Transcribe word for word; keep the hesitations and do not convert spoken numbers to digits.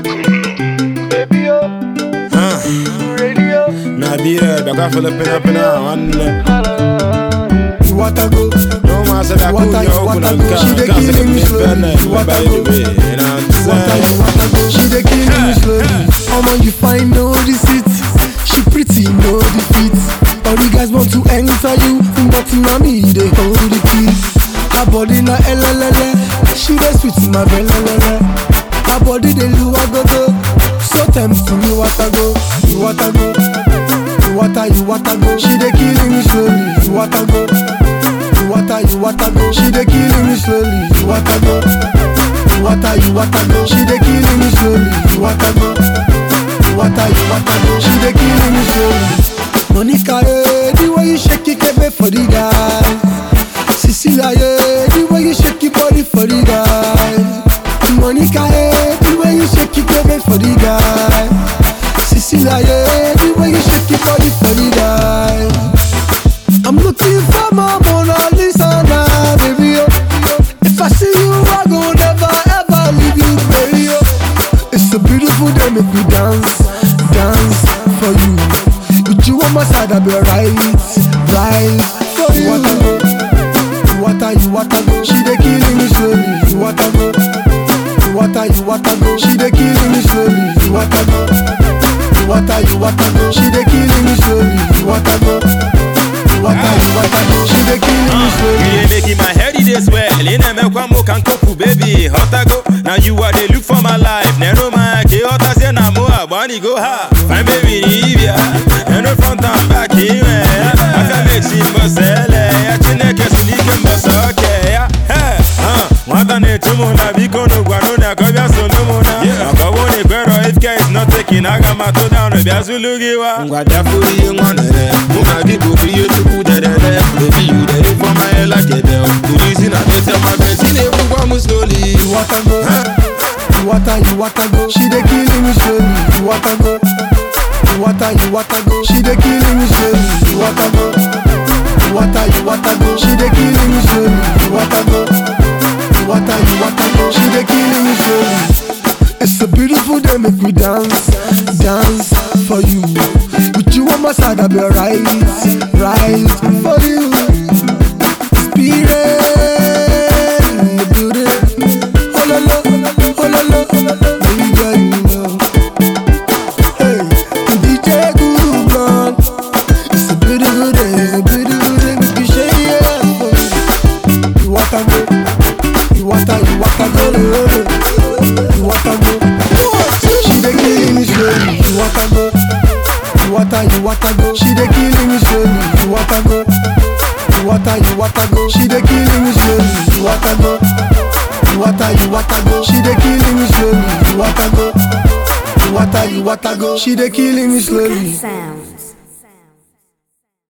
Baby, oh, Huh? radio. Nah, be there. The guy for the pin up in our one. You want to go? No man said I What could are you you, open what and are you? She can't dey can't killing me say slowly. the You want by to the go? way. You know You what want to, I'm you want to go? She dey killing me slowly. Omo, you fine, no deceit. She pretty, no defeat. All the guys want to enter you, but mommy they hold the key. Her body na elelele, she dey sweet my belelele. Her body they lua go go, so tempting me want to go, you want to go, you want to, you want to go. She dey killing me slowly, you want to go, you want to, you want to go. She dey killing me slowly, you want to go, you want to, you want to go. She dey killing me slowly, you want to go, you want to, you want to go. She dey killing me slowly. Monica, eh, the way you shake it, baby, for the guys. Cecilia, eh, the way you shake your body for the guys. Monica, eh, the way you shake it, baby, for the guys. Cecilia, eh, the way you shake your body for the guys. I'm looking for my Mona Lisa now, baby, oh. If I see you, I go never ever leave you, baby, oh. It's a beautiful day, make me dance, dance for you. With you on my side, I'll be right, right for you. You want to go? You want to, you want to go? She dey killing me slowly. You want to go? You want to, you want to go? She dey killing me slowly. You want to go? You want to, you want to go? She dey killing me slowly. You want to go? You want to, you want to go? She dey killing me slowly. You making my head it is well. In a mekwamo can cope, baby. Hot go. Now you are the look for my life. Nero my ke hot as na moa. Bonnie go ha. Fine baby, Nivea. And the front and back here. I can make she must sell it. I chineke sunike must okay. Hey, huh. Mwata ne tumo na biko no guano na kobia sonomo na. Akawo ne kwero if care is not taking. Aga mato down no bia zulugiwa. Ngwada furi ngwanere. Muna gigo biyo tuku derere. Baby you there for my head like a bell. Police na they tell my friends in every one must slowly. You want to go? You want to, you want to go? She dey killing me slowly. You want to go? You want to, you want to go? She dey killing me slowly. You want to go? You want to, you want to go? She dey killing me slowly. You want to go? You want to, you want to go? She dey killing me slowly. It's a beautiful day, make me dance, dance for you. With you on my side, I'll be right, right for you. Spirit in the building. Oh la la, oh la la, baby girl, you know. Hey, D J Google, it's a beautiful day, it's a beautiful day. Make you shake your ass for me. You want to go? You want to, you want to go? You want to go? She dey killing me slowly. You want to go? You want to, you want to go? She dey killing me slowly. You want to go? You want to, you want to go? She dey killing me slowly. You want to go? You want to, you want to go? She dey killing me slowly. You want to go? You want to, you want to go? She dey killing me slowly. Sound.